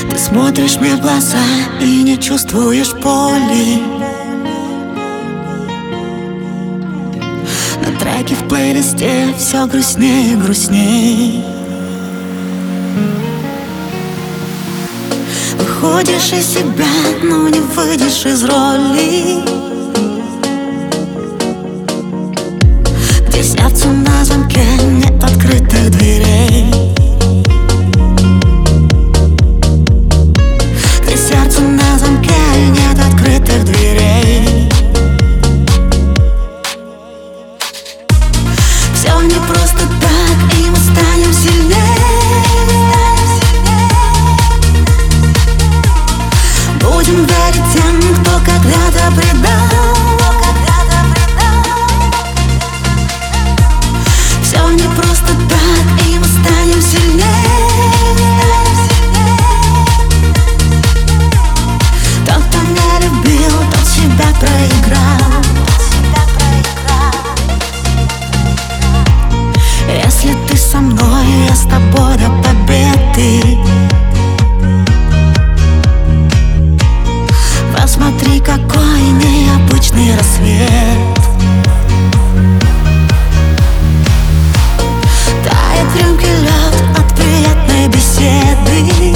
Ты смотришь мне в глаза и не чувствуешь боли. На треке в плейлисте все грустнее и грустнее. Выходишь из себя, но не выйдешь из роли, где сердце на замке, нет открытых дверей. Где сердце на замке, нет открытых дверей. Все не просто так, и мы станем сильнее. Будем верить тем, кто когда-то предал. Все не просто так, и мы станем сильнее. Тот, кто не любил, тот себя проиграл. Если ты со мной, я с тобой до победы. Посмотри, какой необычный рассвет. Тает в рюмке лед от приятной беседы.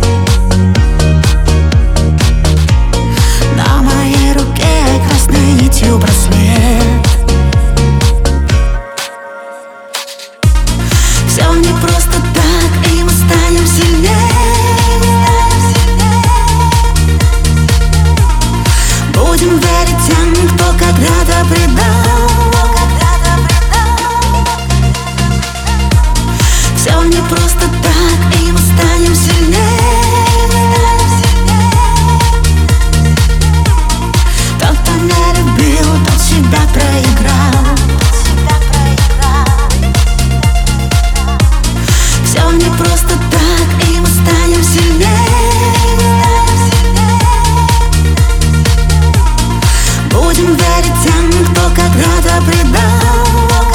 На моей руке красной нитью браслет. Все не просто так, и мы станем сильнее. Будем верить тем, кто когда-то предал. Все не просто так, и мы станем сильнее. Тот, кто не любил, тот себя проиграл. Все не просто так, и мы станем сильнее. Будем верить тем, кто когда-то предал.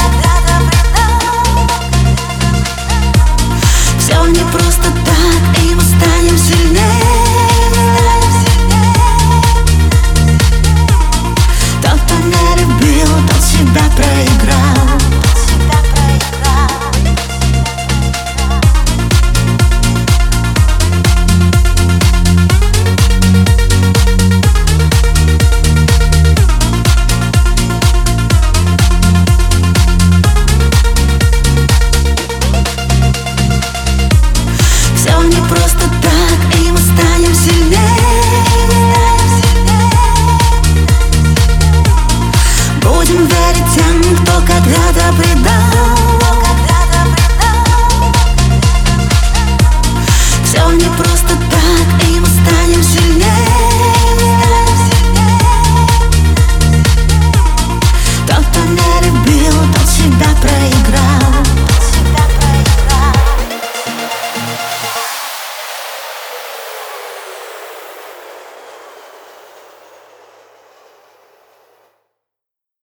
Все не просто так, и мы станем сильнее. Тот, кто не любил, тот себя проиграл. Все не просто так, и мы станем сильнее. Будем верить тем, кто когда-то предал.